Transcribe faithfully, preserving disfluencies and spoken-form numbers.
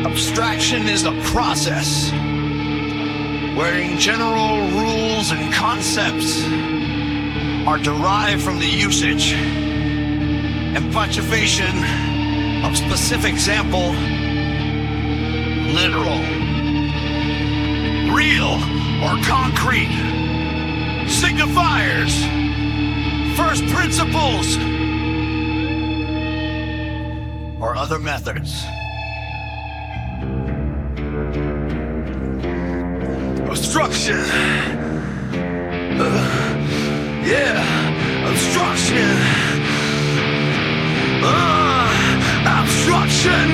Abstraction is a process wherein general rules and concepts are derived from the usage and punctuation of specific example, literal, real or concrete, signifiers, first principles, or other methods. Obstruction. Uh, yeah, obstruction. Uh, obstruction.